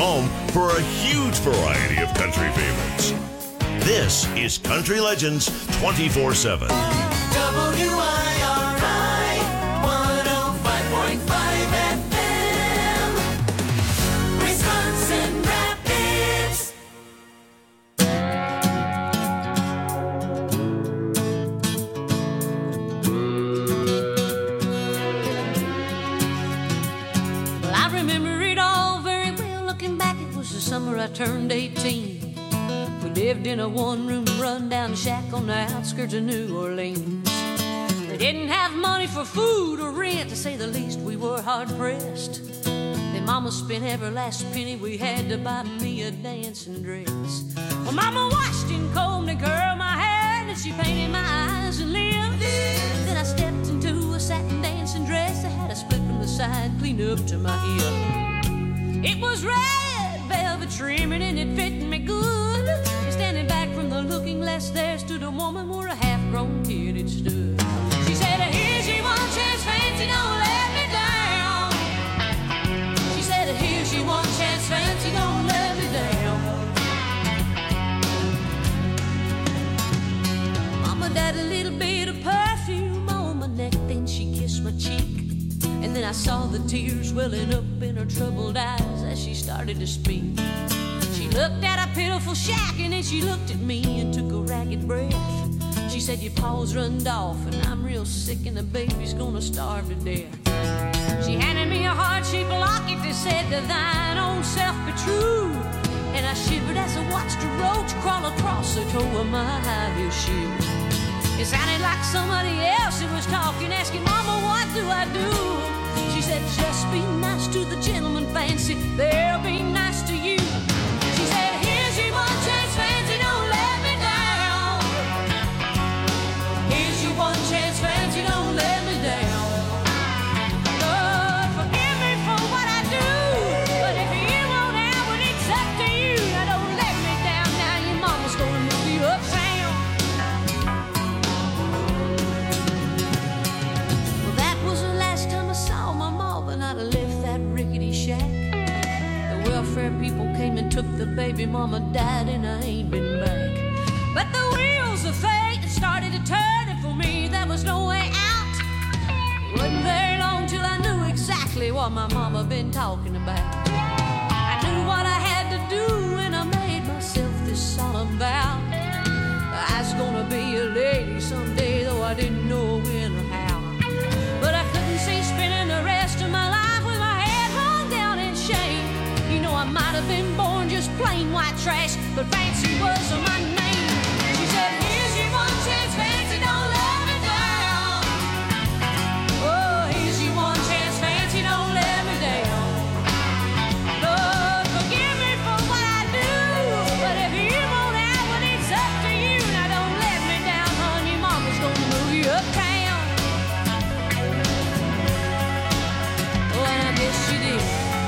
home for a huge variety of country favorites. This is Country Legends 24/7. WIRI 105.5 FM, Wisconsin Rapids. Well, I remember it all very well. Looking back, it was the summer I turned 18. We lived in a one-room run-down shack on the outskirts of New Orleans. We didn't have money for food or rent, to say the least. We were hard-pressed. Then Mama spent every last penny we had to buy me a dancing dress. Well, Mama washed and combed and curled my hair, and she painted my eyes and lips. Then I stepped into a satin dancing dress that had a split from the side, cleaned up to my hip. It was red velvet trimming and it fit me good. And standing back from the looking glass, there stood a woman where a half-grown kid had stood. She said, "Here's your one chance, fancy, don't let me down." She said, "Here's your one chance, fancy, don't let me down." Mama died a little bit of perfume on my neck, then she kissed my cheek. And then I saw the tears welling up in her troubled eyes as she started to speak. She looked at a pitiful shack and then she looked at me and took a ragged breath. She said, "Your paws runned off and I'm real sick and the baby's gonna starve to death." She handed me a heart-shaped locket that said, "To thine own self be true." And I shivered as I watched a roach crawl across the toe of my high-heel shoe. It sounded like somebody else who was talking, asking, "Mama, what do I do?" She said, "Just be nice to the gentleman, fancy, they'll be nice to you." She said, "Here's your one chance, fancy, don't let me down. Here's your one chance, fancy, don't let me down. Lord, forgive me for what I do, but if you won't have it, it's up to you. Now don't let me down, now your mama's gonna move you uptown." Well, that was the last time I saw my mom, and I'd left that rickety shack. The welfare people came and took the baby, mama died and I ain't been back. But the wheels of fate started to turn, and for me there was no way out. It wasn't very long till I knew exactly what my mama been talking about. I knew what I had to do and I made myself this solemn vow. I was gonna be a lady someday, though I didn't know when or how. But I couldn't see spending the rest of my life with my head hung down in shame. You know, I might have been born just plain white trash, but fancy was my name. She said, "Here's your one chance, fancy, don't let me down. Oh, here's your one chance, fancy, don't let me down. Lord, forgive me for what I do, but if you won't have it, it's up to you. Now don't let me down, honey, mama's gonna move you uptown." Oh, and I guess she did.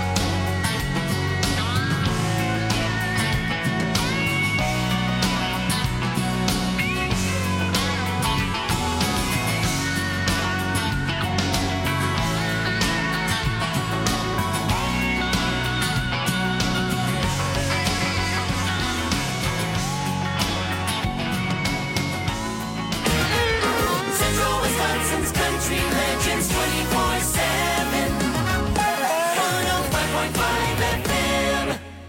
Central Wisconsin's Country Legends 24/7, 105.5 FM.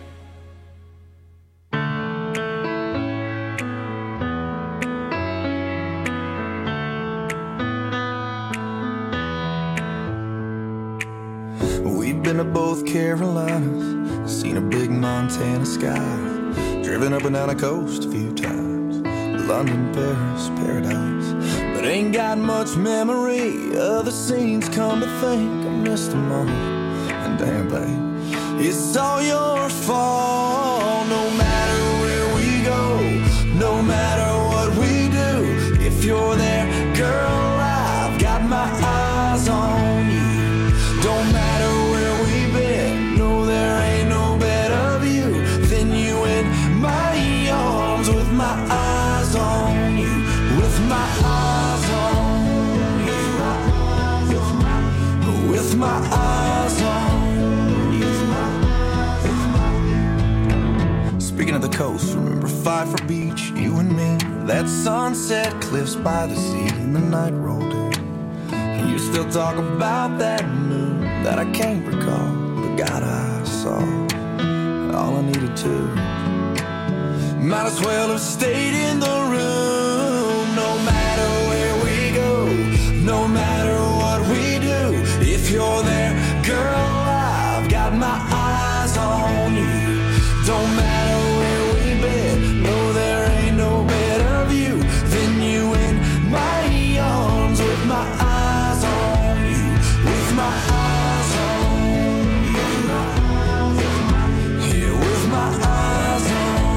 We've been to both Carolinas, seen a big Montana sky, driven up and down the coast a few times, London, Paris, paradise. But ain't got much memory of the scenes, come to think I missed them all. And damn, babe, it's all your fault. No matter where we go, no matter what we do, if you're there, girl, I've got my eyes on you. Don't matter where we've been, no, there ain't no better view than you in my arms, with my eyes on you, with my eyes on you, with my eyes on you. Looking at the coast, remember Pfeiffer Beach, you and me. That sunset, cliffs by the sea, and the night rolled in. And you still talk about that moon that I can't recall. But God, I saw all I needed to. Might as well have stayed in the room. No matter where we go, no matter what we do, if you're there, girl, I've got my eyes on you. Don't matter where we've been, no, there ain't no better view than you in my arms, with my eyes on you, with my eyes on you, yeah, with my eyes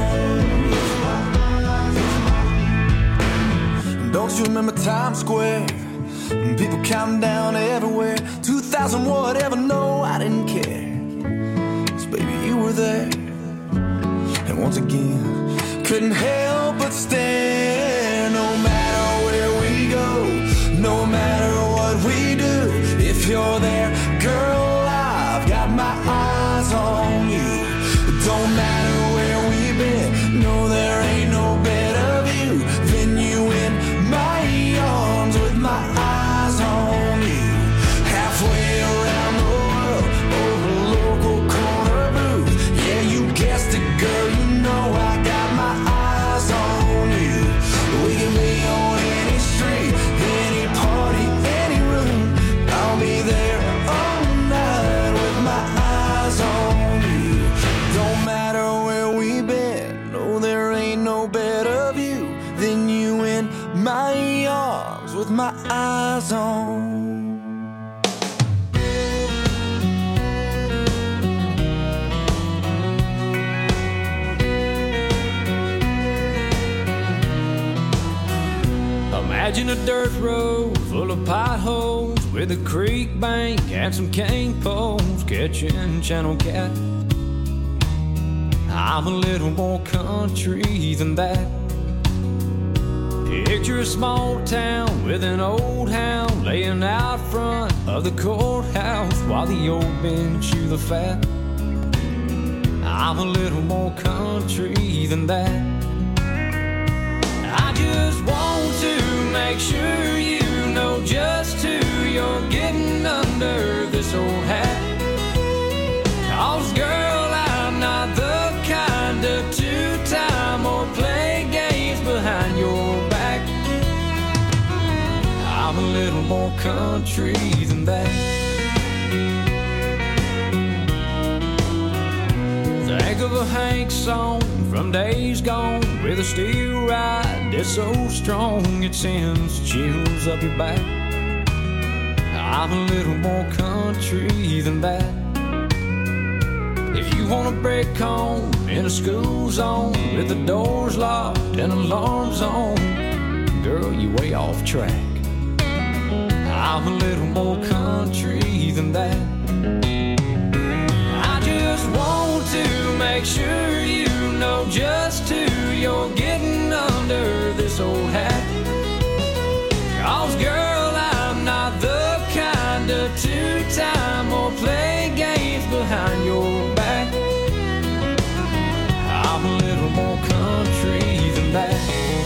on you. Don't you remember Times Square? People counting down everywhere, 2,000 whatever, no, I didn't care, 'cause baby, you were there. And once again, couldn't help but stare. No matter where we go, no matter what we do, if you're there, girl, I've got my eyes on you. Don't matter where we've been, no, there ain't no better view than you in my arms, with my eyes on you. Halfway around the world, over a local corner booth. Yeah, you guessed it, girl, you know I got my eyes on you. We can be on any street, any party, any room. I'll be there all night with my eyes on you. Don't matter where we've been, no, there ain't no better view than you in my arms, with my eyes on. Imagine a dirt road full of potholes with a creek bank and some cane poles catching channel cat. I'm a little more country than that. Picture a small town with an old hound laying out front of the courthouse while the old men chew the fat. I'm a little more country than that. I just want to make sure you know just who you're getting under this old hat. 'Cause girl, I'm not the kind of two-time or play games behind your back. I'm a little more country than that. Think of a Hank song from days gone with a steel ride that's so strong it sends chills up your back. I'm a little more country than that. If you want a break home in a school zone with the doors locked and alarms on, girl, you way off track. I'm a little more country than that. I just want to make sure you know just who you're getting under this old hat. 'Cause girl, I'm not the kind of two-time or play games behind your back. I'm a little more country than that.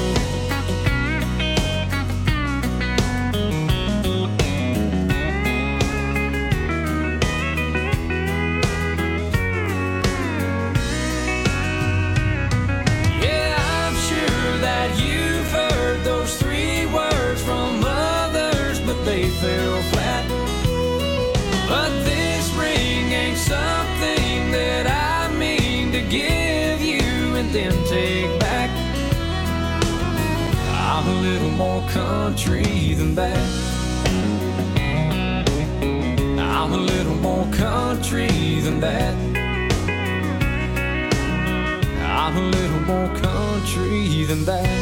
They fell flat, but this ring ain't something that I mean to give you and then take back. I'm a little more country than that. I'm a little more country than that. I'm a little more country than that.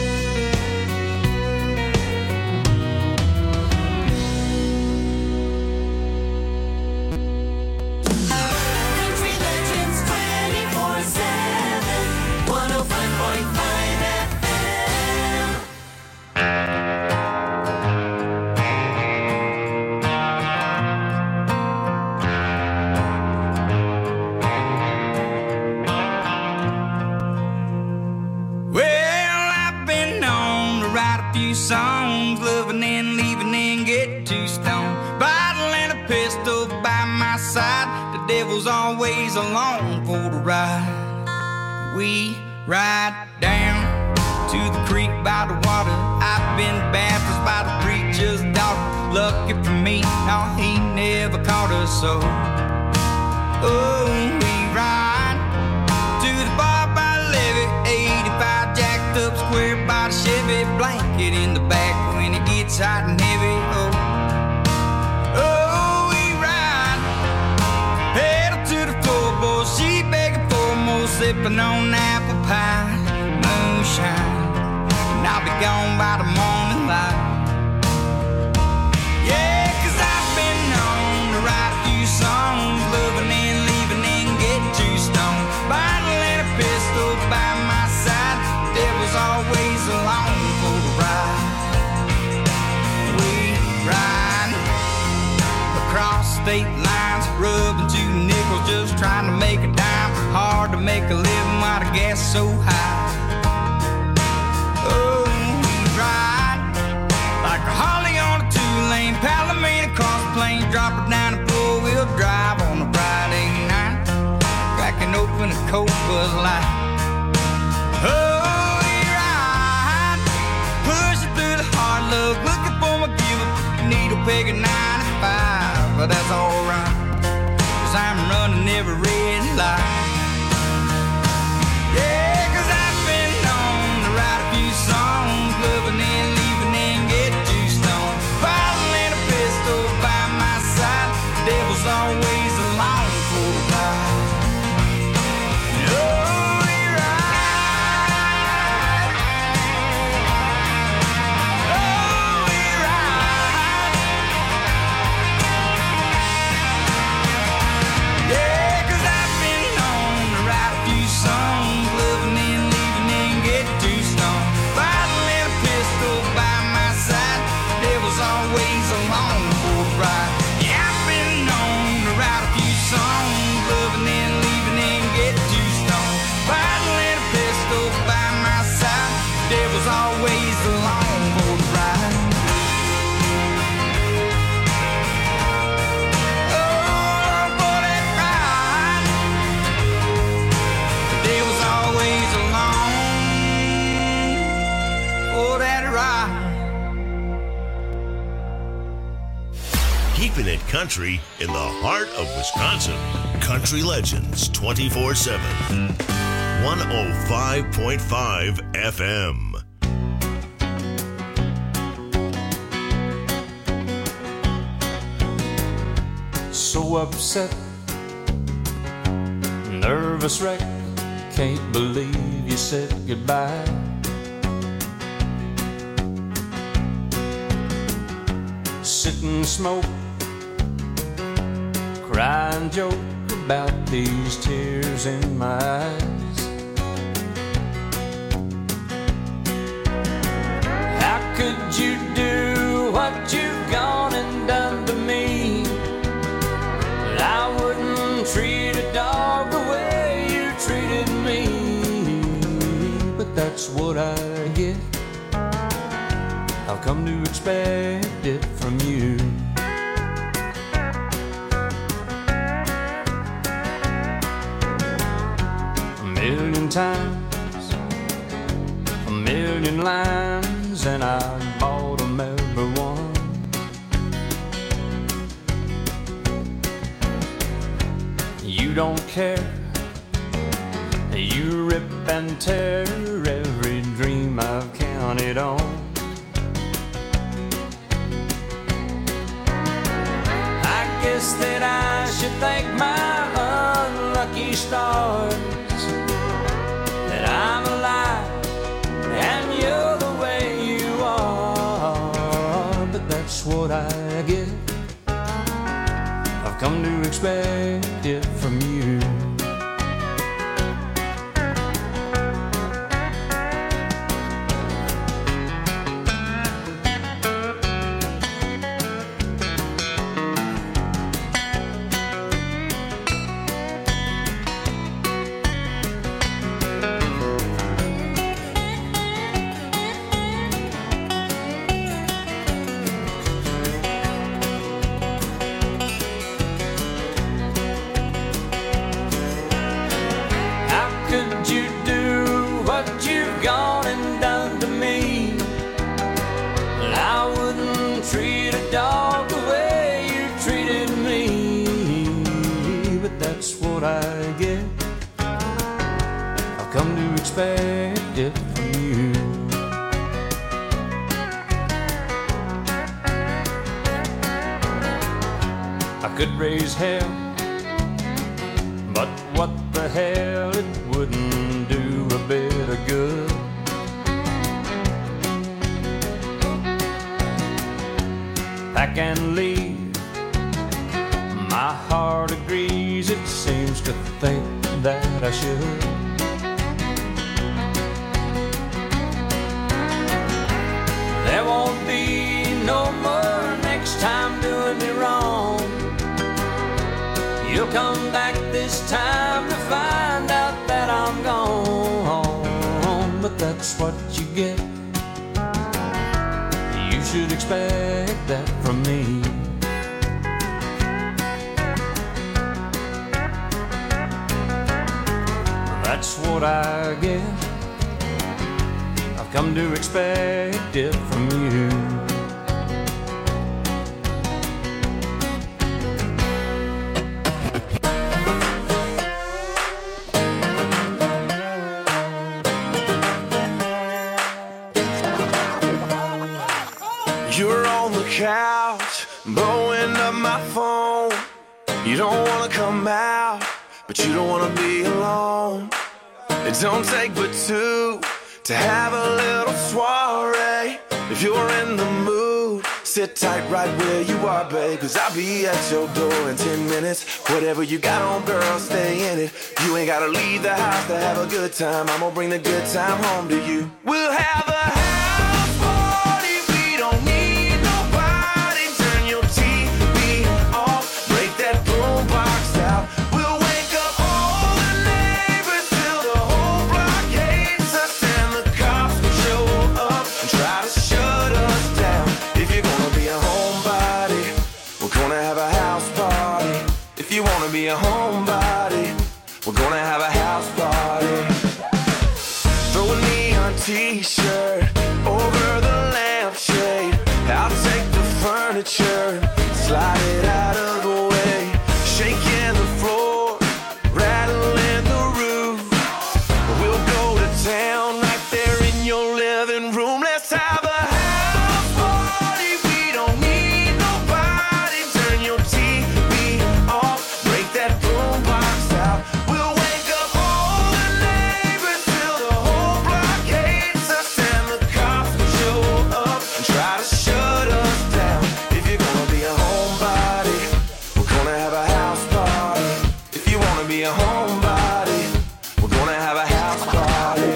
few songs, loving and leaving and get too stoned. Bottle and a pistol by my side, the devil's always along for the ride. We ride down to the creek by the water. I've been baptized by the preacher's daughter. Lucky for me, no, he never caught us so. Oh, we ride to the bar by the levee, 85 jacked up square by the Chevy, blanket in the back when it gets hot and heavy. Oh, we ride, pedal to the floorboard, she begging for more, sipping on apple pie, moonshine, and I'll be gone by the morning light. Yeah, 'cause I've been known to write a few songs, loving and leaving and get too stoned. Bottle and a pistol by my side, devil's always along for the ride. We ride across state lines, rubbing 2 nickels, just trying to make a dime. Hard to make a living while the gas is so high. Oh, we ride like a Harley on a 2-lane, Palomino across the plains, drop it down and 4-wheel drive on a Friday night, cracking open a cold Bud Light. Oh, we ride, pushing through the hard luck, looking for my giver, needle peg at 95, but that's alright, 'cause I'm running every red light. Yeah, 'cause I've been known to write a few songs, loving and leaving and get too stoned. Bottle and a pistol by my side, devil's always along for the ride. Oh, we ride. Oh, we ride. Yeah, 'cause I've been known to write a few songs, loving and leaving and get too stoned. Bottle and a pistol by my side, devil's always along for the ride. Yeah, I've been known to write a few songs, loving and leaving and get too stoned. Bottle and a pistol by my side, devil's always along for the ride. Oh, for that ride, the devil's always along for that ride. Keeping it country in the heart of Wisconsin. Country Legends 24/7. 105.5 FM. So upset, nervous wreck, can't believe you said goodbye. Sit and smoke, cry and joke about these tears in my eyes. How could you do what you've gone and done to me? I wouldn't treat a dog the way you treated me, but that's what I get. I've come to expect it from you. A million times, a million lines, and I bought them every one. You don't care, you rip and tear every dream I've counted on. I guess that I should thank my unlucky stars that I'm alive and you're the way you are, but that's what I get. I've come to expect it from you. I've come to expect it from you. I could raise hell, but what the hell, it wouldn't do a bit of good. Pack and leave, my heart agrees, it seems to think that I should. There won't be no more next time doing me wrong. You'll come back this time to find out that I'm gone. But that's what you get. You should expect that from me. That's what I get. I've come to expect it from you. You're on the couch, blowing up my phone. You don't wanna come out, but you don't wanna be alone. It don't take but two to have a little soiree. If you're in the mood, sit tight right where you are, babe, 'cause I'll be at your door in 10 minutes. Whatever you got on, girl, stay in it. You ain't gotta leave the house to have a good time. I'm gonna bring the good time home to you. We'll have a house party. We don't need nobody. Turn your TV off, break that boombox out. We'll wake up all the neighbors till the whole block hates us, and the cops will show up and try to shut us down. If you're gonna be a homebody, we're gonna have a house party. If you wanna be a homebody, we're gonna have a house party. Throw a neon t-shirt over the lampshade. I'll take the furniture, slide it out of the way. Shaking the floor, rattling the roof. We'll go to town right there in your living room. Let's have a house party. We don't need nobody. Turn your TV off, break that boombox out. We'll wake up all the neighbors till the whole block hates us, and the cops will show up and try to shut us down. If you're gonna be a homebody, we're gonna have a house party. If you wanna be a homebody, we're gonna have a house party.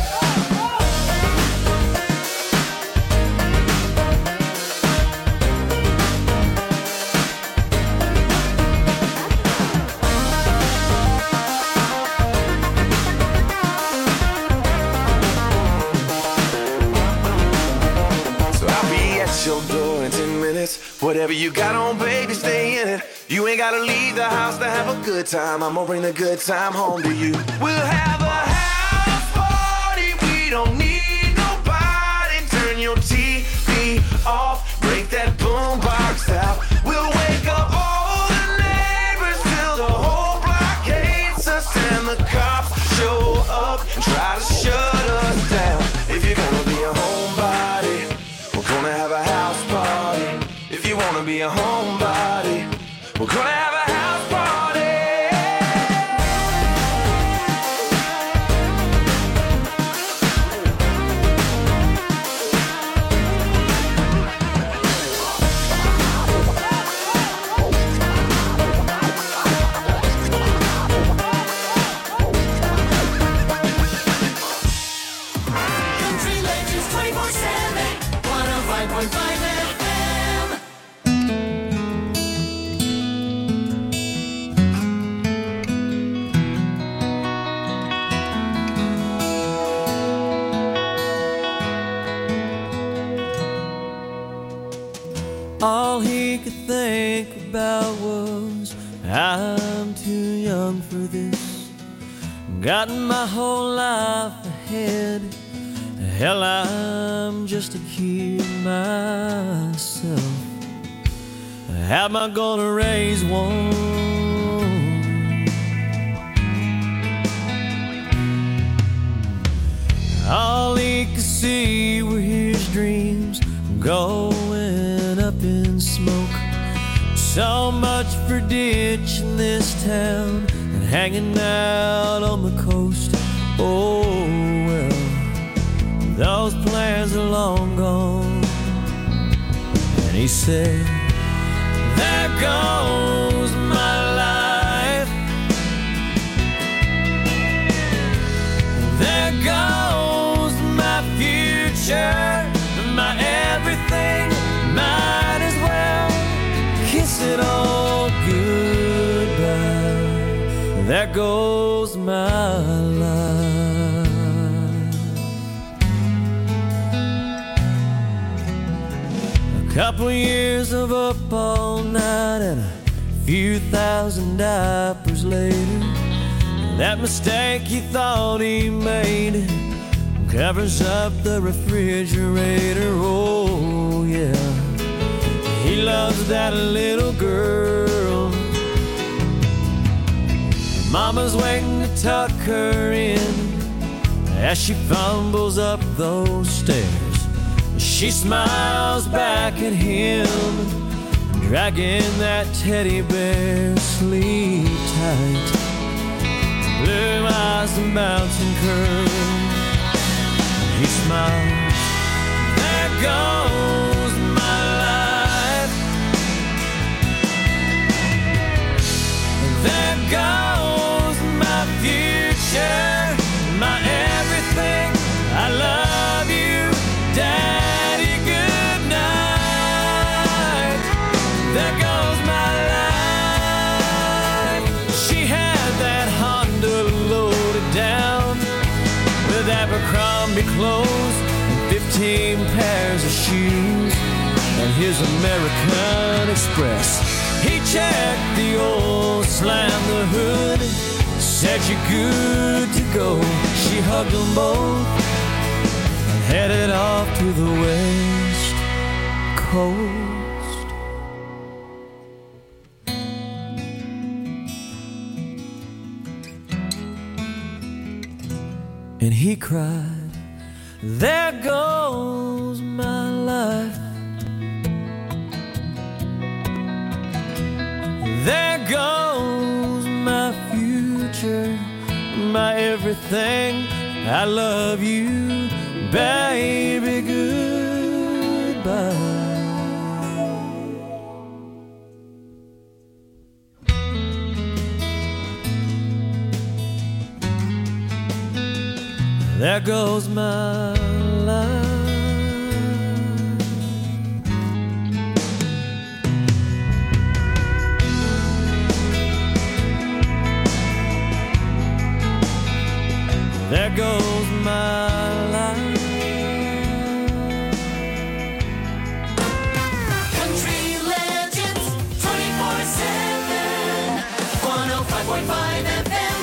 So I'll be at your door in 10 minutes. Whatever you got on, baby, stay in it. You ain't gotta leave the house to have a good time. I'm gonna bring the good time home to you. We'll have a house party. We don't need nobody. Turn your TV off, break that boombox out. We'll wake up all the neighbors till the whole block hates us, and the cops show up and try to shut us down. If you're gonna be a homebody, we're gonna have a house party. If you wanna be a homebody, we're gonna have a house party. Country Legends 24/7, 105.5 FM. All he could think about was, I'm too young for this. Got my whole life ahead. Hell, I'm just a kid myself. How am I gonna raise one? going up in smoke. So much for ditching this town and hanging out on the coast. Oh well, those plans are long gone. And he said, there goes my life, there goes my future, my everything. Might as well kiss it all goodbye. There goes my life. A couple years of up all night and a few thousand diapers later, that mistake he thought he made covers up the refrigerator. Oh yeah, he loves that little girl. Mama's waiting to tuck her in as she fumbles up those stairs. She smiles back at him, dragging that teddy bear. Sleep tight, blue eyes and bouncing curls. He smiles, there goes my life, there goes my future, my everything. I love you, Daddy, good night. There goes my life. She had that Honda loaded down with Abercrombie clothes and 15 pairs of shoes and his American Express. He checked the oil, slammed the hood, said you're good to go. She hugged them both and headed off to the West Coast. And he cried, there goes my life, there goes my future, my everything. I love you, baby, goodbye. There goes my life. There goes my life. Country Legends 24/7, 105.5 FM.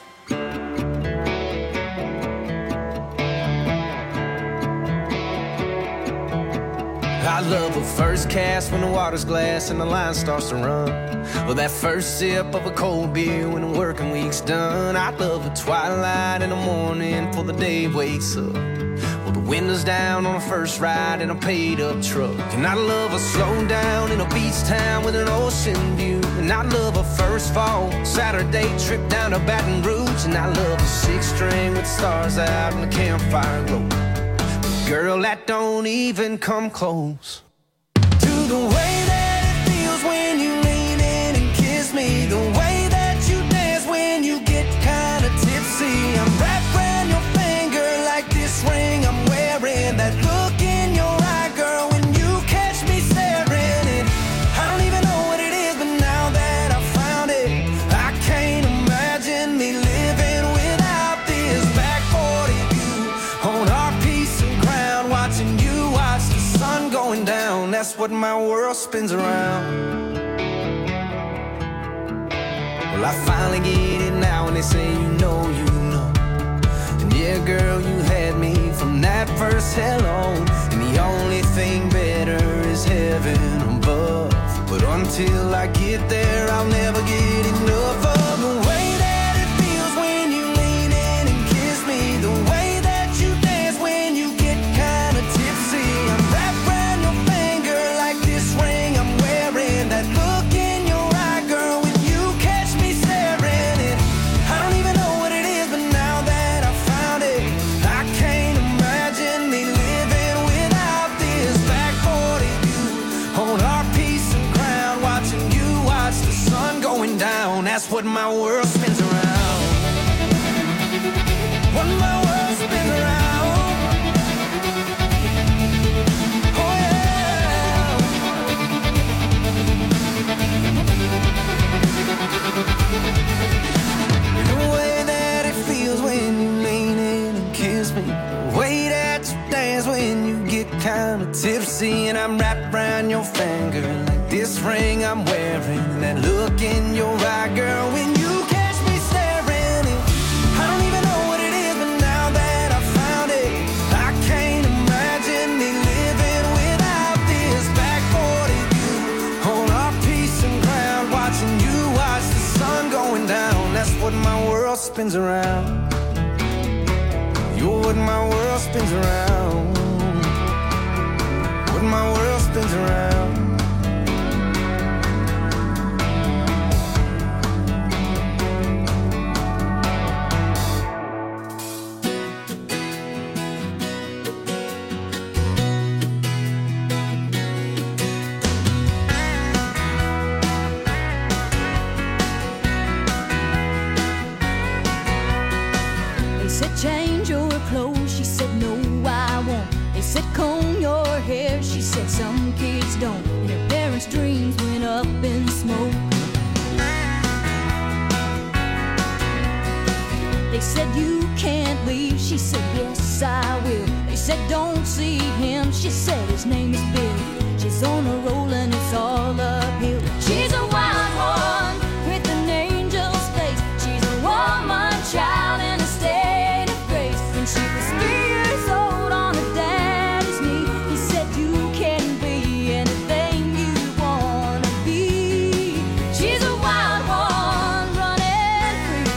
I love a first cast when the water's glass and the line starts to run. Or that first sip of a cold beer when the working week's done. I love the twilight in the morning before the day wakes up. Or the windows down on a first ride in a paid-up truck. And I love a slow down in a beach town with an ocean view. And I love a first fall Saturday trip down to Baton Rouge. And I love a six-string with stars out and the campfire glow. Girl, that don't even come close to the way that it feels when you lean in and kiss me. The way that you dance when you get kinda tipsy. I'm wrapped around your finger like this ring I'm wearing. That look in your eye, girl, when you catch me staring. And I don't even know what it is, but now that I found it, I can't imagine me living without this. Back 40 view on our piece of ground, watching you watch the sun going down. That's what my world spins around. Well, I finally get it now when they say you know. And yeah, girl, you had me from that first hello. And the only thing better is heaven above. But until I get there, I'll never get enough of the way that it feels when you lean in and kiss me. The way that you dance when you get kinda tipsy. I'm wrapped around your what my world spins around. What my world spins around. Oh yeah. The way that it feels when you lean in and kiss me, the way that you dance when you get kind of tipsy, and I'm wrapped around your finger like this ring I'm wearing, that look in your eye, girl, when you catch me staring. I don't even know what it is, but now that I found it, I can't imagine me living without this. Back 40 you on our piece of ground, watching you watch the sun going down. That's what my world spins around. You're what my world spins around. What my world spins around. They said change your clothes, she said no I won't. They said comb your hair, she said some kids don't. And her parents' dreams went up in smoke. They said you can't leave, she said yes I will. They said don't see him, she said his name is Bill. She's on a roll and it's all uphill. She's a wild one with an angel's face. She's a woman child in a state of grace. When she was 3 years old on her daddy's knee, he said you can be anything you wanna be. She's a wild one running free.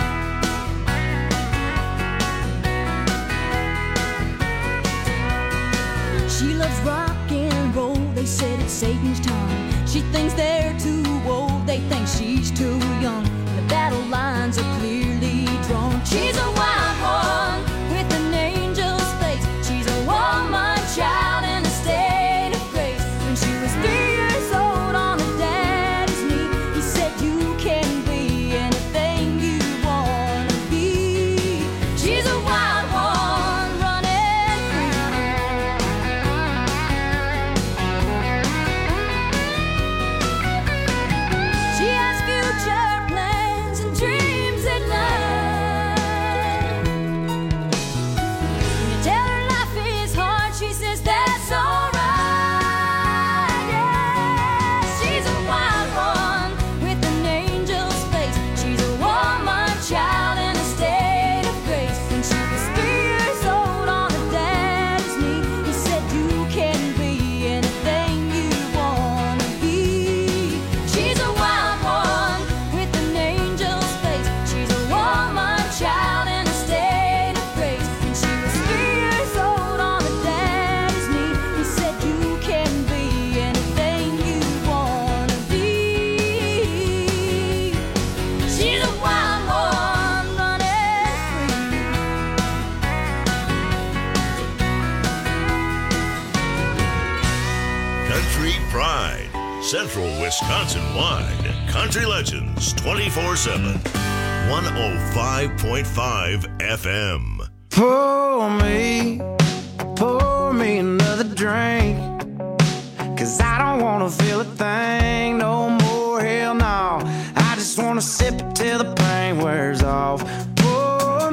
She loves rock and roll, they said it's Satan's time. She thinks they're too old, they think she's too young. The battle lines are clearly drawn. She's a wild one with an angel's face. She's a woman child in a state of grace. When she was 3 years old on her daddy's knee, he said you can be anything you wanna be. She's a wild one running free. She has future plans and dreams at night. When you tell her life is hard, she says that's alright. Yeah, she's a wild one with an angel's face. She's a woman child in a state of grace. When she was 3 years old on her daddy's knee, he said you can be anything you wanna be. She's a wild one with an angel's face. She's a woman child in a state of grace. When she was 3 years old on her daddy's knee, he said you can be anything you wanna be. She's a wild one running free. Country Pride, Central Wisconsin wide. Country Legends 24/7. 105.5 FM. Pour me another drink, 'cause I don't wanna feel a thing no more, hell no. I just wanna sip it till the pain wears off. Pour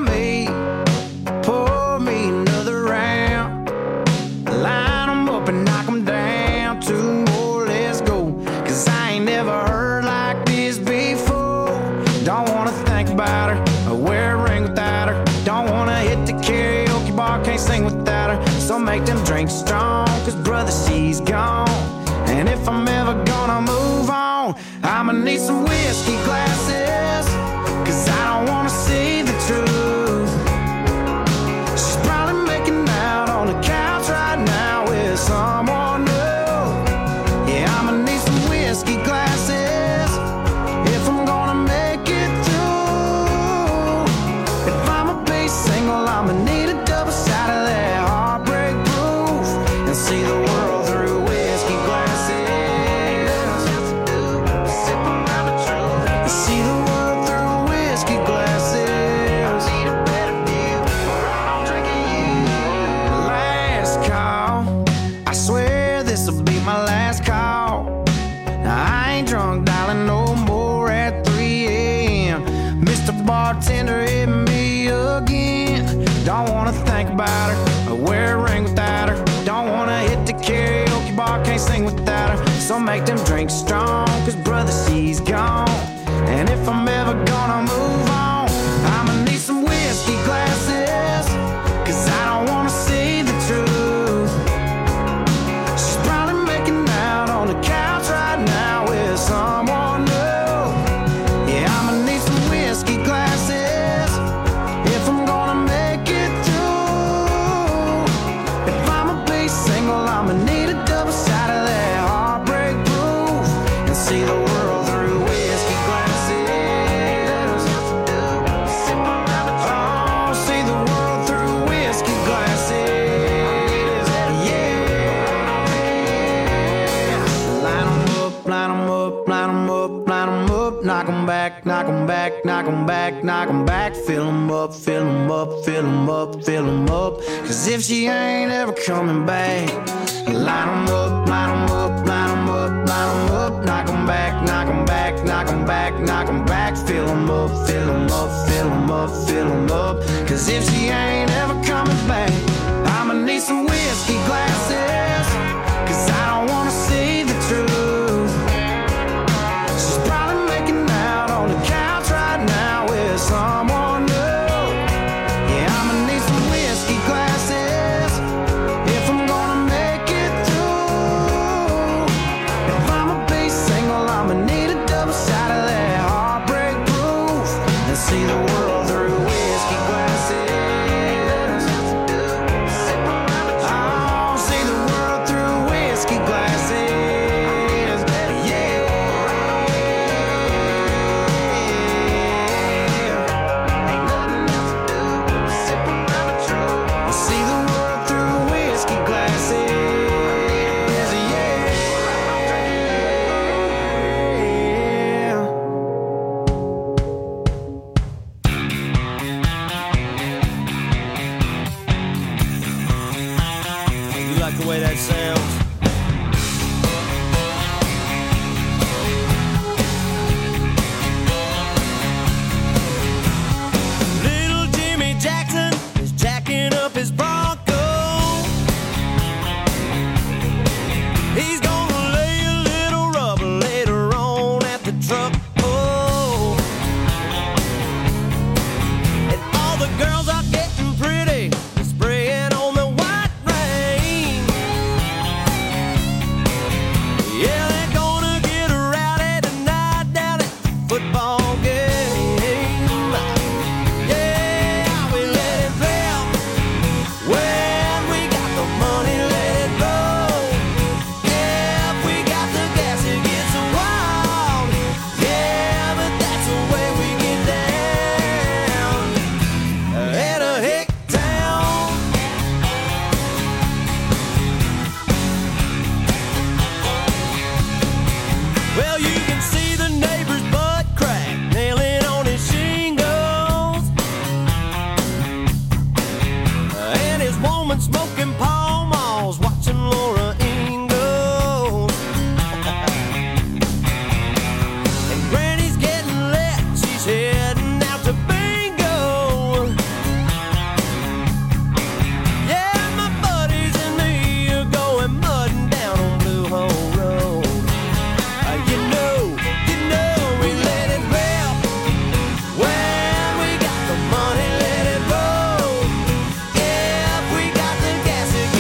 me another round. Line 'em up and knock 'em down. 2 more, let's go, 'cause I ain't never heard like this before. Don't wanna think about her or wear a ring without her. Don't wanna hit the karaoke bar, can't sing without her. So make them drinks strong, 'cause brother, she's gone. And if I'm ever gonna move on, I'ma need some whiskey glasses, 'cause I don't wanna see the truth. She's probably making out on the couch right now with someone new. Yeah, I'ma need some whiskey glasses if I'm gonna make it through. If I'ma be single, I'ma need a double shot of that heartbreak proof, and see the world through whiskey glasses. Sip around the truth and see the world Don't wanna think about her or wear a ring without her. Don't wanna hit the karaoke bar, can't sing without her. So make them drinks strong, cause brother, she's gone. And if I'm ever gonna move on, I'ma need some whiskey glasses, cause I don't wanna see the truth. She's probably making out on the couch right now with someone new. Yeah, I'ma need some whiskey glasses if I'm gonna make it through. If I'ma be single, I'ma need a double shot of that heartbreak proof and see the world through whiskey glasses. Oh, see the world through whiskey glasses. Yeah. Line 'em up, line 'em up, line 'em up, line 'em up. Knock 'em back, knock 'em back, knock 'em back, knock 'em back. Fill 'em up, fill 'em up, fill 'em up, fill 'em up. Cause if she ain't ever coming back, line 'em up, line 'em up, line 'em up, line 'em up. Knock 'em back, knock 'em back, knock 'em back, knock 'em back. Fill 'em up, fill 'em up, fill 'em up, fill 'em up. Cause if she ain't ever coming back, I'ma need some whiskey glasses, cause I don't wanna see the truth. She's probably making out on the couch right now with someone new. Yeah, I'ma need some whiskey glasses if I'm gonna make it through. If I'ma be single, I'ma need a double shot of that heartbreak proof and see the world through whiskey glasses. Oh, see the world through whiskey glasses. Yeah. Ain't nothing else to do but sip around the truth and see the world through whiskey glasses. Yeah. You like the way that sounds? Little Jimmy Jackson is jacking up his Bronco. He's gonna lay a little rubber later on at the truck. Oh, and all the girls are getting pretty, spraying on the white rain. Yeah, they're gonna get rowdy tonight down at the football game. Yeah, we let it rip. When we got the money, let it roll. If we got the gas, it gets wild. Yeah, but that's the way we get down. In a hick town. Well, you can see the neighbor's butt crack, nailing on his shingles, and his woman smoking Pall Malls, watching Laura Ingalls. And Granny's getting lit, she's heading out to bingo. Yeah, my buddies and me are going mudding down on Blue Hole Road. You know, we let it rip. When we got the money, let it roll. If we got the gas, it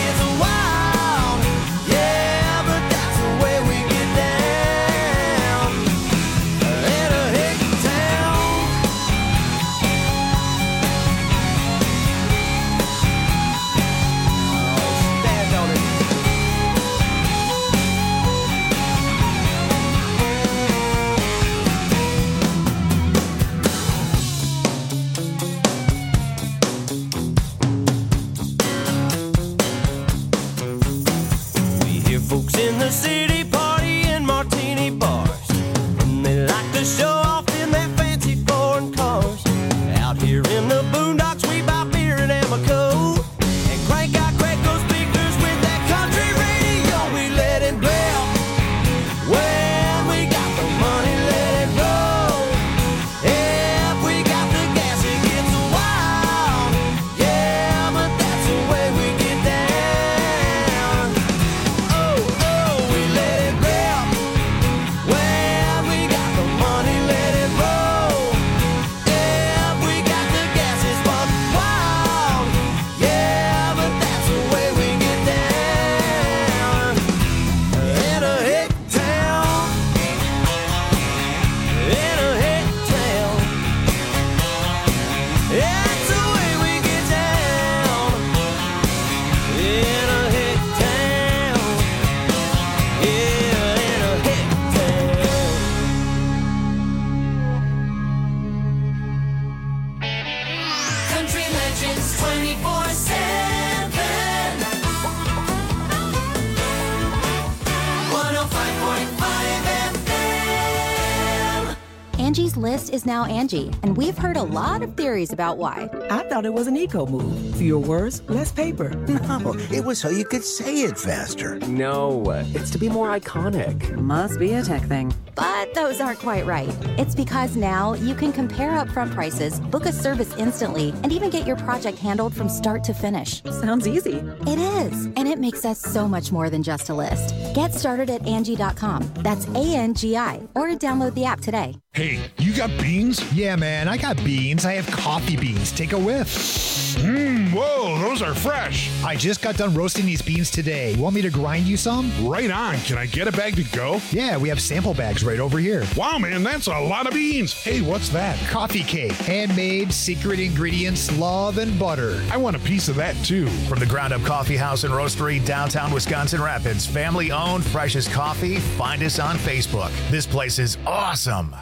List is now Angie, and we've heard a lot of theories about why. I thought it was an eco move. Fewer words, less paper. No, it was so you could say it faster. No, it's to be more iconic. Must be a tech thing. But those aren't quite right. It's because now you can compare upfront prices, book a service instantly, and even get your project handled from start to finish. Sounds easy. It is, and it makes us so much more than just a list. Get started at Angie.com. That's ANGI, or download the app today. Hey, you got beans? Yeah, man, I got beans. I have coffee beans. Take a whiff. Whoa, those are fresh. I just got done roasting these beans today. Want me to grind you some? Right on. Can I get a bag to go? Yeah, we have sample bags right over here. Wow, man, that's a lot of beans. Hey, what's that? Coffee cake. Handmade, secret ingredients, love, and butter. I want a piece of that, too. From the Ground Up Coffee House and Roastery, downtown Wisconsin Rapids. Family-owned, freshest coffee. Find us on Facebook. This place is awesome.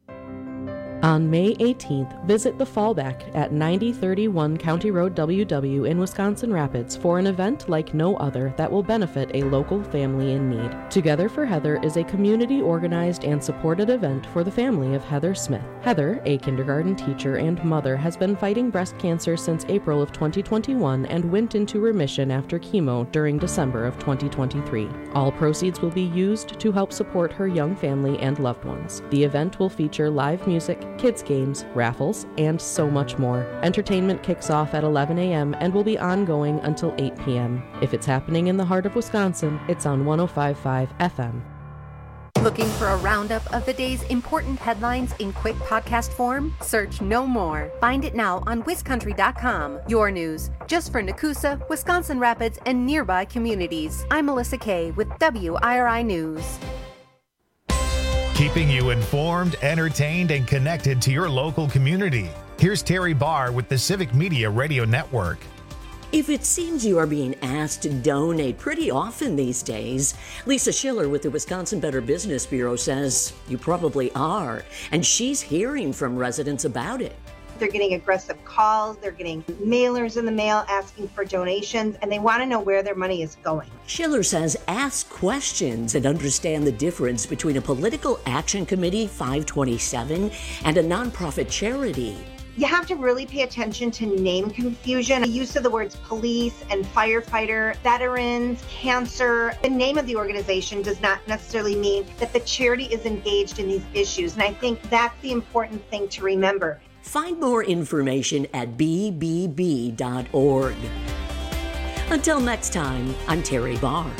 On May 18th, visit The Fallback at 9031 County Road WW in Wisconsin Rapids for an event like no other that will benefit a local family in need. Together for Heather is a community-organized and supported event for the family of Heather Smith. Heather, a kindergarten teacher and mother, has been fighting breast cancer since April of 2021 and went into remission after chemo during December of 2023. All proceeds will be used to help support her young family and loved ones. The event will feature live music, kids games, raffles, and so much more. Entertainment kicks off at 11 a.m. and will be ongoing until 8 p.m. If it's happening in the heart of Wisconsin, it's on 105.5 FM. Looking for a roundup of the day's important headlines in quick podcast form? Search No More. Find it now on WisCountry.com. Your news, just for Nakusa, Wisconsin Rapids, and nearby communities. I'm Melissa Kay with WIRI News. Keeping you informed, entertained, and connected to your local community. Here's Terry Barr with the Civic Media Radio Network. If it seems you are being asked to donate pretty often these days, Lisa Schiller with the Wisconsin Better Business Bureau says you probably are, and she's hearing from residents about it. They're getting aggressive calls, they're getting mailers in the mail asking for donations, and they want to know where their money is going. Schiller says ask questions and understand the difference between a political action committee, 527, and a nonprofit charity. You have to really pay attention to name confusion. The use of the words police and firefighter, veterans, cancer. The name of the organization does not necessarily mean that the charity is engaged in these issues. And I think that's the important thing to remember. Find more information at bbb.org. Until next time, I'm Terry Barr.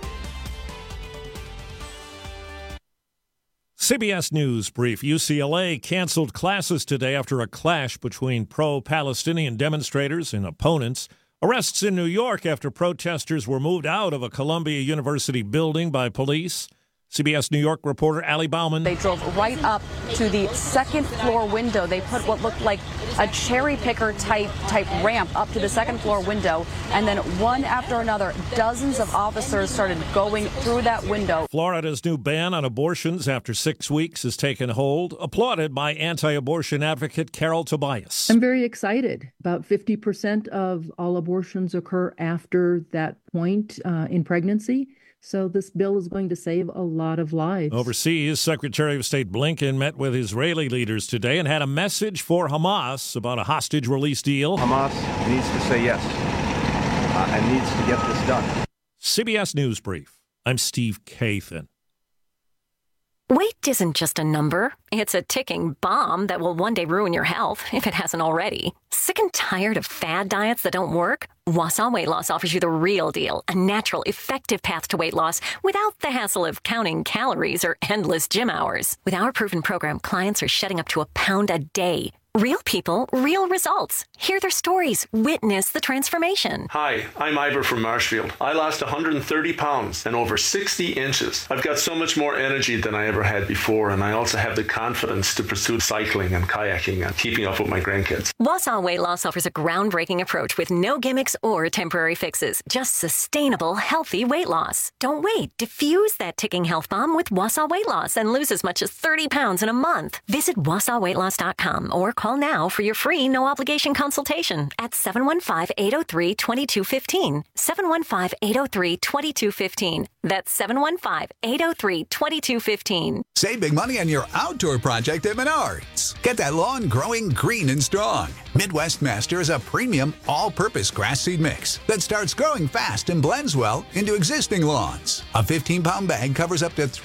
CBS News brief. UCLA canceled classes today after a clash between pro-Palestinian demonstrators and opponents. Arrests in New York after protesters were moved out of a Columbia University building by police. CBS New York reporter Allie Bauman. They drove right up to the second floor window. They put what looked like a cherry picker type ramp up to the second floor window. And then one after another, dozens of officers started going through that window. Florida's new ban on abortions after 6 weeks has taken hold, applauded by anti-abortion advocate Carol Tobias. I'm very excited. About 50% of all abortions occur after that point in pregnancy. So this bill is going to save a lot of lives. Overseas, Secretary of State Blinken met with Israeli leaders today and had a message for Hamas about a hostage release deal. Hamas needs to say yes and needs to get this done. CBS News Brief. I'm Steve Kathan. Weight isn't just a number. It's a ticking bomb that will one day ruin your health, if it hasn't already. Sick and tired of fad diets that don't work? Wausau Weight Loss offers you the real deal, a natural, effective path to weight loss without the hassle of counting calories or endless gym hours. With our proven program, clients are shedding up to a pound a day. Real people, real results. Hear their stories. Witness the transformation. Hi, I'm Ivor from Marshfield. I lost 130 pounds and over 60 inches. I've got so much more energy than I ever had before, and I also have the confidence to pursue cycling and kayaking and keeping up with my grandkids. Wausau Weight Loss offers a groundbreaking approach with no gimmicks or temporary fixes. Just sustainable, healthy weight loss. Don't wait. Diffuse that ticking health bomb with Wausau Weight Loss and lose as much as 30 pounds in a month. Visit WausauWeightLoss.com or call Call now for your free no-obligation consultation at 715-803-2215. 715-803-2215. That's 715-803-2215. Save big money on your outdoor project at Menards. Get that lawn growing green and strong. Midwest Master is a premium all-purpose grass seed mix that starts growing fast and blends well into existing lawns. A 15-pound bag covers up to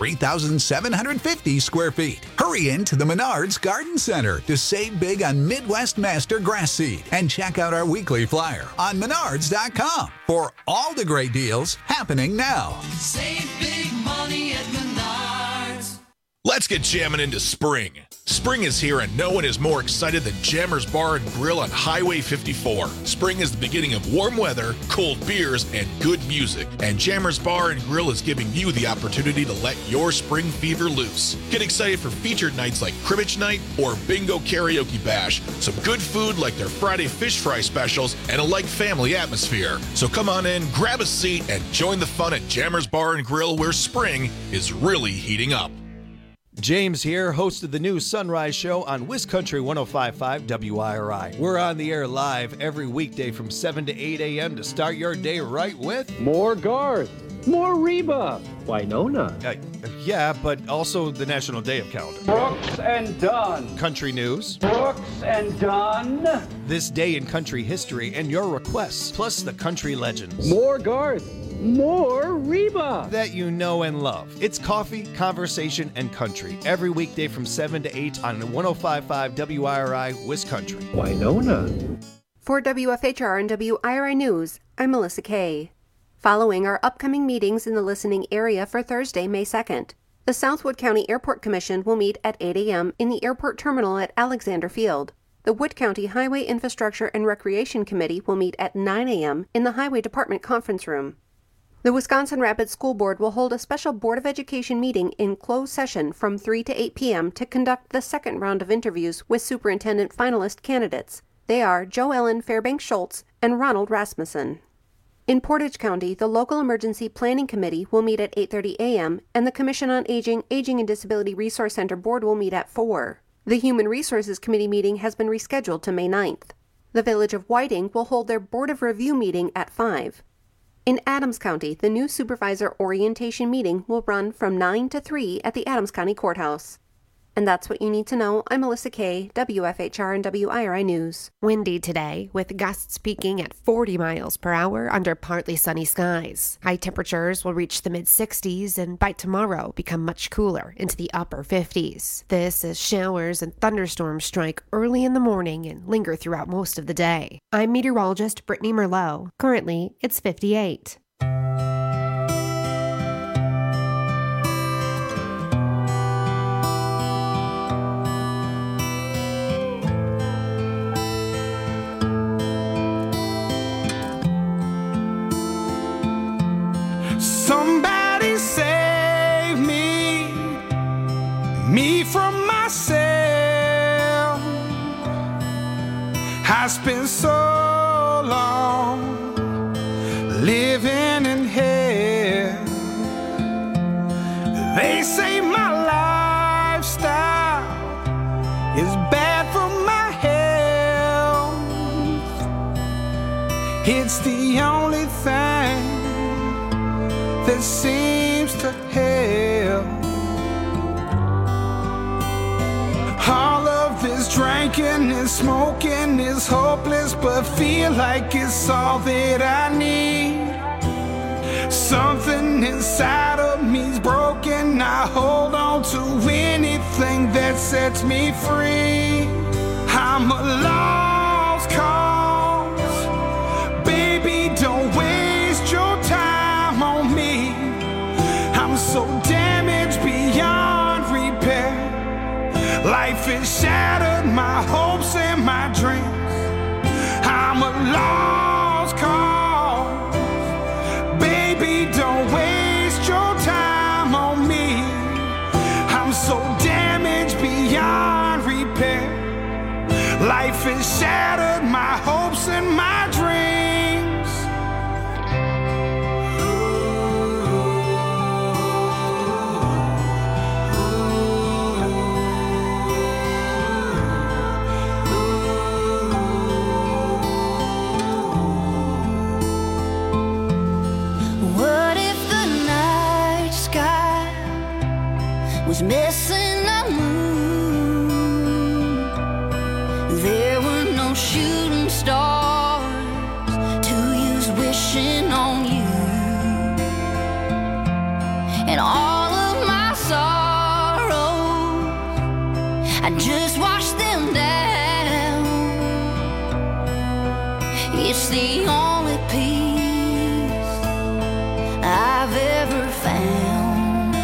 3,750 square feet. Hurry into the Menards Garden Center to save big on Midwest Master grass seed and check out our weekly flyer on Menards.com for all the great deals happening now. Save big money at Menards. Let's get jamming into spring. Spring is here and no one is more excited than Jammers Bar and Grill on Highway 54. Spring is the beginning of warm weather, cold beers, and good music. And Jammers Bar and Grill is giving you the opportunity to let your spring fever loose. Get excited for featured nights like Cribbage Night or Bingo Karaoke Bash, some good food like their Friday fish fry specials, and a like-family atmosphere. So come on in, grab a seat, and join the fun at Jammers Bar and Grill where spring is really heating up. James here, host of the new Sunrise Show on WisCountry 105.5 WIRI. We're on the air live every weekday from 7 to 8 a.m. to start your day right with... More Garth, more Reba, Winona. Yeah, but also the National Day of Calendar. Brooks and Dunn. Country news. Brooks and Dunn. This day in country history and your requests, plus the country legends. More Garth. More Reba that you know and love. It's coffee, conversation, and country every weekday from 7 to 8 on 105.5 WIRI WisCountry. Winona. For WFHR and WIRI News, I'm Melissa Kay. Following our upcoming meetings in the listening area for Thursday, May 2nd, the Southwood County Airport Commission will meet at 8 a.m. in the airport terminal at Alexander Field. The Wood County Highway Infrastructure and Recreation Committee will meet at 9 a.m. in the Highway Department Conference Room. The Wisconsin Rapids School Board will hold a special Board of Education meeting in closed session from 3 to 8 p.m. to conduct the second round of interviews with superintendent finalist candidates. They are Joe Ellen Fairbanks Schultz and Ronald Rasmussen. In Portage County, the Local Emergency Planning Committee will meet at 8:30 a.m. and the Commission on Aging, Aging and Disability Resource Center Board will meet at 4. The Human Resources Committee meeting has been rescheduled to May 9th. The Village of Whiting will hold their Board of Review meeting at 5. In Adams County, the new supervisor orientation meeting will run from 9 to 3 at the Adams County Courthouse. And that's what you need to know. I'm Melissa Kay, WFHR and WIRI News. Windy today, with gusts peaking at 40 miles per hour under partly sunny skies. High temperatures will reach the mid-60s and by tomorrow become much cooler into the upper 50s. This as showers and thunderstorms strike early in the morning and linger throughout most of the day. I'm meteorologist Brittany Merlot. Currently, it's 58. Somebody save me from myself. I spent so long living in hell. They say my lifestyle is bad for my health. It's the only thing that seems to help. All of this drinking and smoking is hopeless, but feel like it's all that I need. Something inside of me's broken. I hold on to anything that sets me free. I'm a lost cause. Baby, don't waste your time on me. I'm so damaged beyond repair. Life has shattered my hopes and my dreams. I'm a lost cause. Baby, don't waste your time on me. I'm so damaged beyond repair. Life has shattered my hopes and my dreams. was missing the moon. There were no shooting stars to use wishing on you. And all of my sorrows, I just washed them down. It's the only peace I've ever found.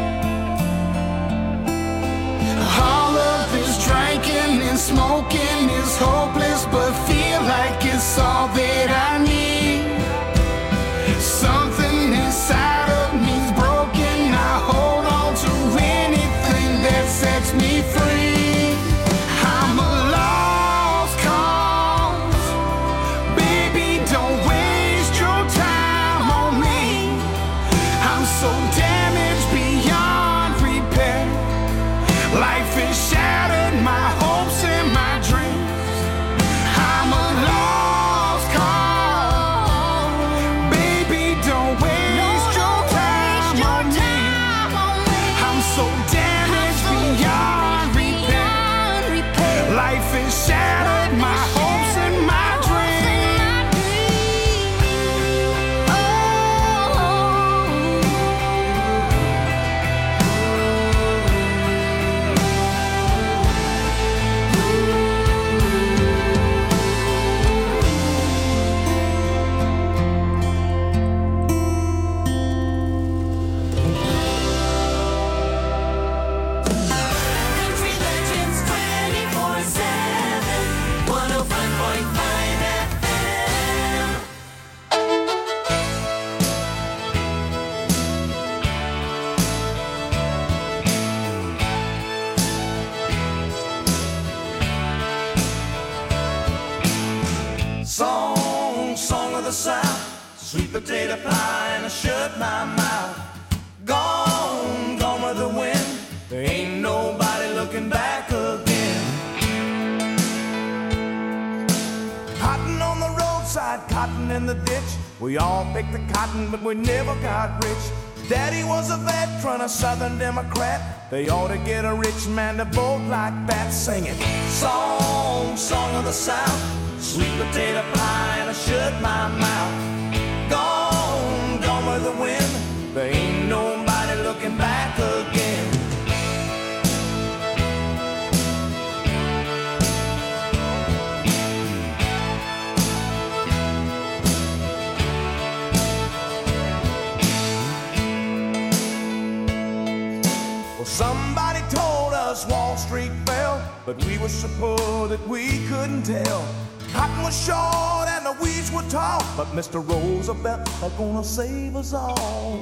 All of this drinking and smoking is hopeless, but feel like it's all that I need. Something inside of me's broken. I hold on to anything that sets me free. I'm a lost cause. Baby, don't waste your time on me. I'm so damaged beyond repair. Life has shattered my hopes and my dreams. I'm a lost cause. Baby, don't waste your time on me. I'm so damaged beyond repair. Life has shattered my hopes and my Country legends 24/7, 105.5 FM. Song of the South, sweet potato pie, and I shut my mouth. Gone with the wind. There ain't nobody looking back again. Cotton on the roadside, cotton in the ditch. We all picked the cotton, but we never got rich. Daddy was a veteran, a Southern Democrat. They ought to get a rich man to vote like that. Singing song of the South, sweet potato pie, and I shut my mouth. Gone with the wind. There ain't nobody looking back again. Well, somebody told us Wall Street fell, but we were so poor that we couldn't tell. Cotton was short and the weeds were tall, but Mr. Roosevelt is gonna save us all.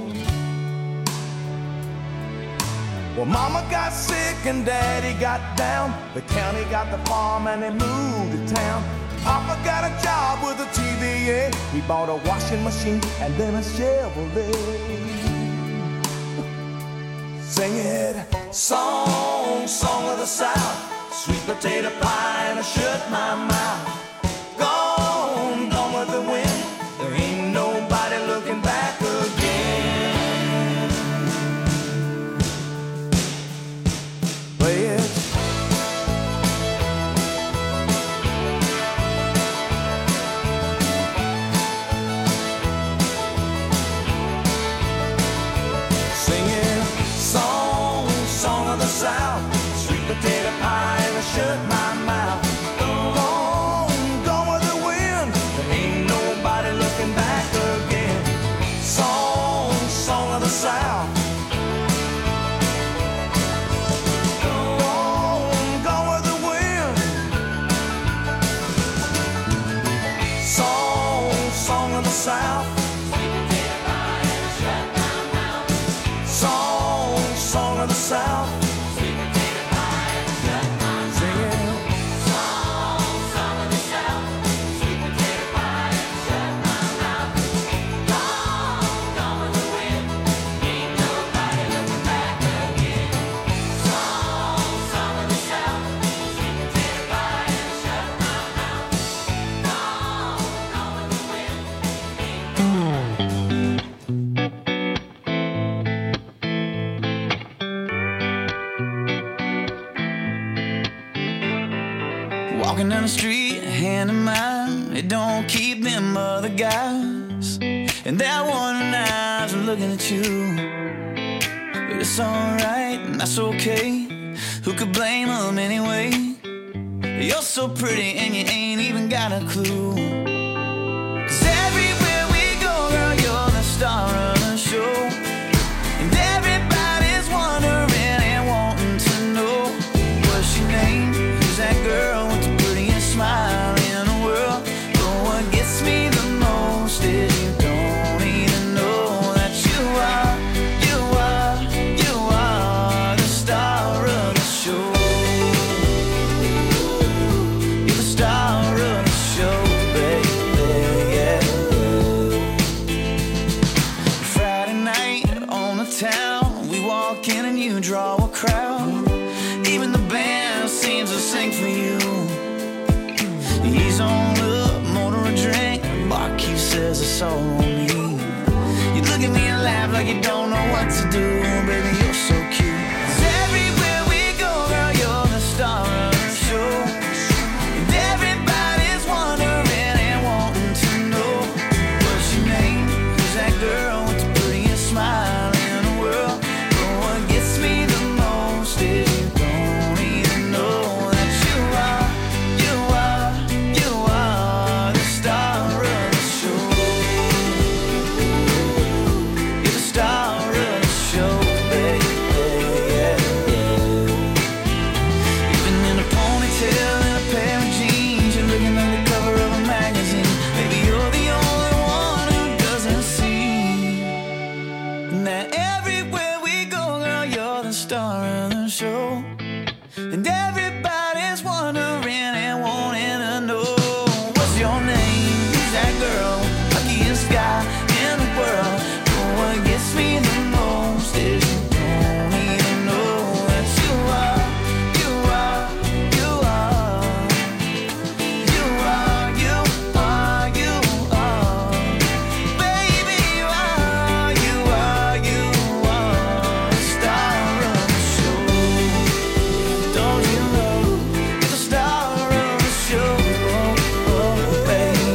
Well, Mama got sick and Daddy got down. The county got the farm and they moved to town. Papa got a job with a TVA. He bought a washing machine and then a Chevrolet. Sing it, song of the South, sweet potato pie, and I shut my mouth. Gone with the wind. There ain't nobody looking back again. Play it. Singing song of the South, sweet potato pie, and I shut my mouth. Gone with the wind. There ain't nobody looking back again. Song of the South. Gone with the wind. Song of the South. Song of the South. the street, a hand in mine. It don't keep them other guys, and they're wondering eyes are looking at you. But it's alright, and that's okay. Who could blame them anyway? You're so pretty and you ain't even got a clue. 'Cause everywhere we go, girl, you're the star of the show. And everybody's wondering and wanting to know, what's your name? Who's that girl with the prettiest smile in the world? But what gets me the most is you don't even know that you are the star of the show. You're the star of the show, baby, yeah. Friday night on the town, we walk in and you draw a crowd. Even the band seems to sing for you. He's on up, motor a drink, barkeep says it's all on me. You look at me and laugh like you don't know what to do, baby, you're so cute. 'Cause everywhere we go, girl, you're the star of the show. And everybody's wondering and wanting to know, what's your name? Who's that girl with the prettiest smile in the world? But what gets me the most is you don't even know that you are the star of the show. You're the star of the show, baby, yeah. Even in a ponytail and a pair of jeans, you're looking like the cover of a magazine. Baby, you're the only one who doesn't see that everywhere we go, girl, you're the star of the show. And everybody's wondering and wanting to know, what's your name? Who's that girl? Luckiest guy in the world. But what gets me the most is you don't even know that you are baby, you are the star of the show. Don't you know you're the star of the show, baby.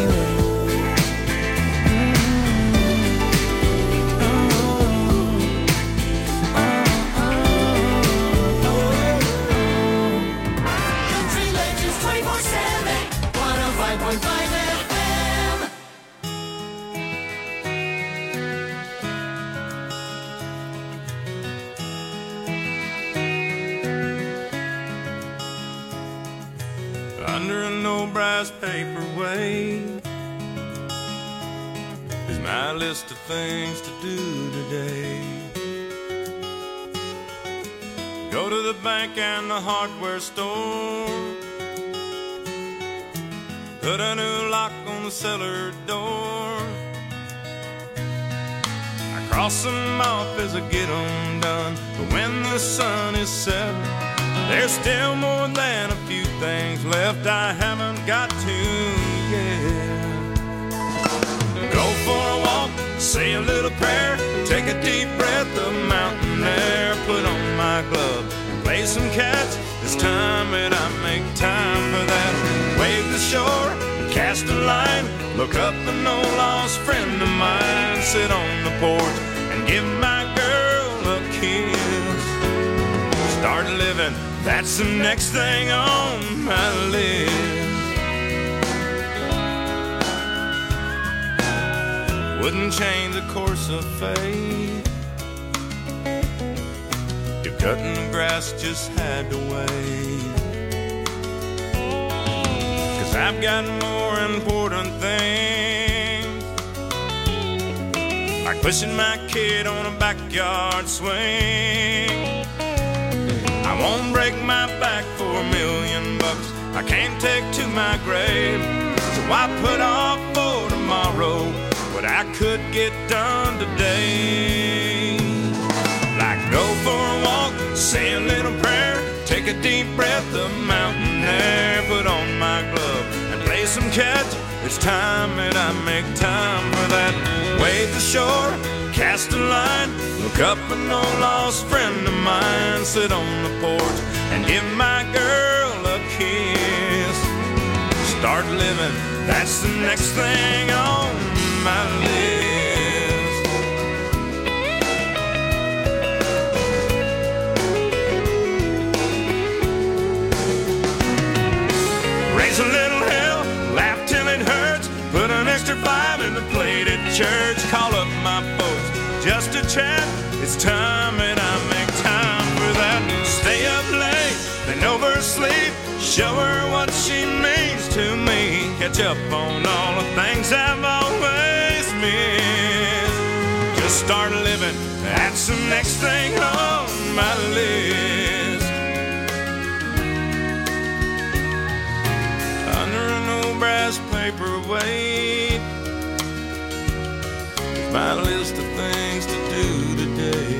Country Legends 24/7, 105.5 FM. Under an old brass paperweight is my list of things to do today. Go to the bank and the hardware store, put a new lock on the cellar door. I cross them off as I get them done, but when the sun is set, there's still more than a few things left I haven't got to yet. Go for a walk, say a little prayer, take a deep breath of mountain air, put on my glove and play some catch. It's time that I make time for that. Wave the shore, cast a line, look up an old lost friend of mine, sit on the porch and give my girl a kiss. Start living, that's the next thing on my list. Wouldn't change the course of fate. If cutting the grass just had to wait. 'Cause I've got more important things, like pushing my kid on a backyard swing. I won't break my back for $1 million. I can't take to my grave, so I put off for tomorrow what I could get done today. Like go for a walk, say a little prayer, take a deep breath of mountain air, put on my glove and play some catch. It's time that I make time for that. Wave the shore, cast a line, look up an old lost friend of mine, sit on the porch and give my girl a kiss. start living. That's the next thing on my list. Raise a little hell, laugh till it hurts, put an extra 5 in the plate at church, call up my folks just to chat. It's time that I make time for that. Stay up late, then oversleep, show her what she means to me. Catch up on all the things I've always missed. Just start living, that's the next thing on my list. Under an old brass paperweight, my list of things to do today.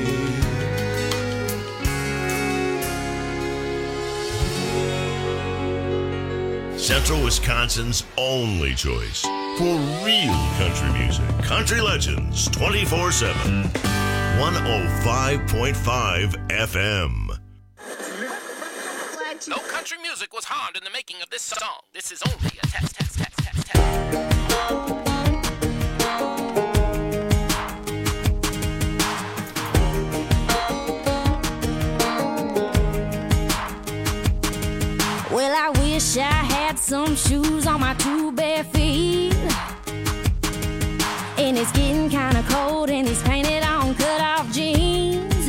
Central Wisconsin's only choice for real country music. Country Legends 24/7. 105.5 FM. No country music was harmed in the making of this song. This is only a test. Well, I wish I had some shoes on my 2 bare feet. And it's getting kind of cold in these painted on cut-off jeans.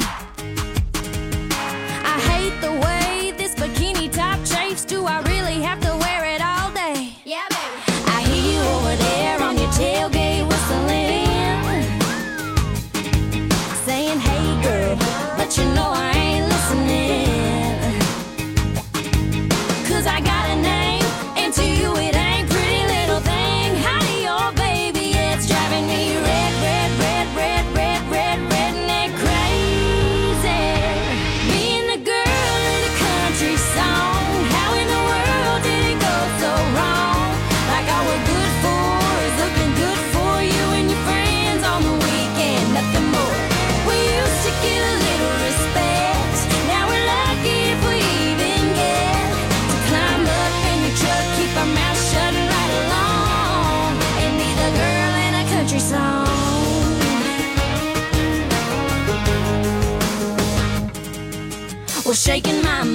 I hate the way this bikini top chafes. Do I really have to wear it all day? Yeah, baby. I hear you over there on your tailgate whistling, saying, hey girl, but you know I ain't listening. I got a name, and to you it ain't pretty little thing. Howdy, oh baby, it's driving me red, redneck crazy. Being the girl in a country song, how in the world did it go so wrong? Like all we're good for is looking good for you and your friends on the weekend, nothing more. We used to get a little respect, now we're lucky if we even get truck, keep our mouth shut and ride along and be the girl in a country song. Well, shaking my